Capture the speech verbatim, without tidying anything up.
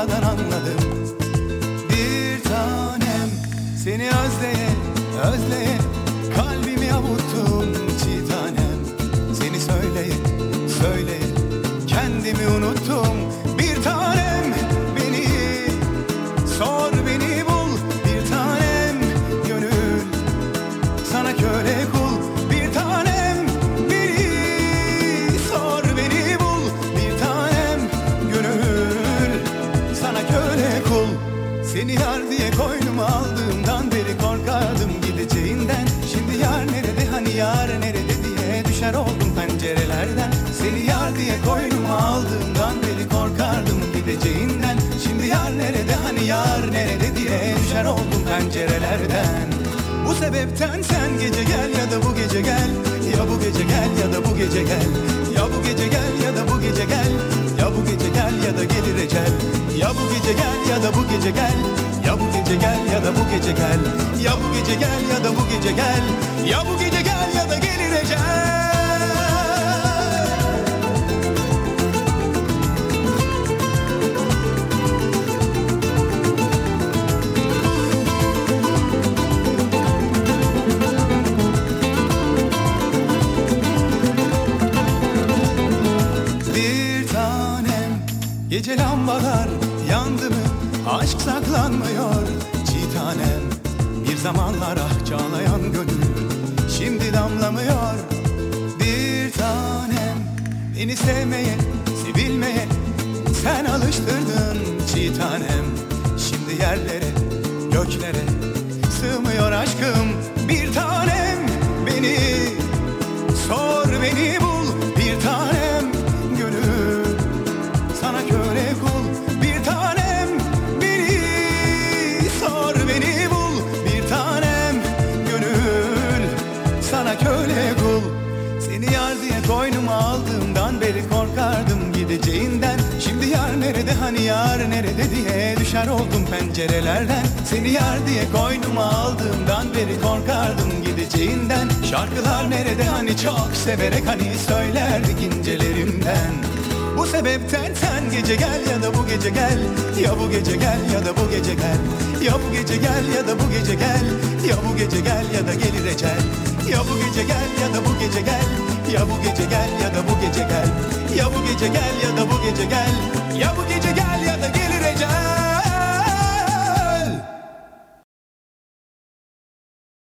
sonradan anladım. Bir tanem, seni özleye özleye kalbimi avuttum çiğ tanem. Seni söyleye söyleye kendimi unuttum. Bir tanem, beni sor, beni bul. Bir tanem, gönül sana köle kul. Bir tanem, beni sor, beni bul. Bir tanem, gönül sana köle kul. Seni yar diye koynuma aldığımdan beri korkardım gideceğinden. Şimdi yar nerede, hani yar nerede diye düşer oldum pencerelerden. Seni yar diye koynuma aldığımdan beri korkardım gideceğinden. Şimdi yar nerede, hani yar nerede diye düşer oldum pencerelerden. Bu sebepten sen gece gel ya da bu gece gel. Ya bu gece gel ya da bu gece gel. Ya bu gece gel ya da bu gece gel. Ya bu gece gel ya da gelir ecel. Ya bu gece gel ya da bu gece gel. Ya bu gece gel ya da bu gece gel. Ya bu gece gel ya da bu gece gel. Ya bu gece gel ya da gelir ecel. Gece lambalar yandı mı aşk saklanmıyor çiğ tanem. Bir zamanlar ah çağlayan gönül şimdi damlamıyor. Bir tanem, beni sevmeye sevilmeye sen alıştırdın çiğ tanem. Şimdi yerlere göklere sığmıyor aşkım. Bir tanem, beni sor, beni bul. Bir tanem, gönül sana köle kul. Bir tanem, beni sor, beni bul. Bir tanem, gönül sana köle kul. Seni yar diye koynuma aldığımdan beri korkardım gideceğinden. Şimdi yar nerede, hani yar nerede diye düşer oldum pencerelerden. Seni yar diye koynuma aldığımdan beri korkardım gideceğinden. Şarkılar nerede, hani çok severek hani söylerdik incelerimden. Bu sebepten sen gece gel ya da bu gece gel. Ya bu gece gel ya da bu gece gel. Ya bu gece gel ya da bu gece gel. Ya bu gece gel ya da gelir ecel. Ya bu gece gel ya da bu gece gel. Ya bu gece gel ya da bu gece gel. Ya bu gece gel ya da bu gece gel. Ya bu gece gel ya da gelir